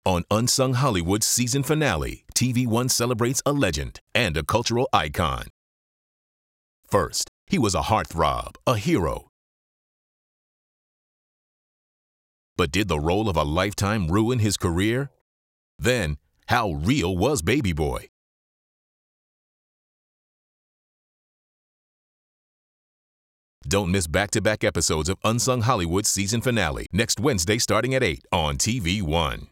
On Unsung Hollywood's season finale, TV One celebrates a legend and a cultural icon. First, he was a heartthrob, a hero. But did the role of a lifetime ruin his career? Then, how real was Baby Boy? Don't miss back-to-back episodes of Unsung Hollywood's season finale next Wednesday starting at 8 on TV One.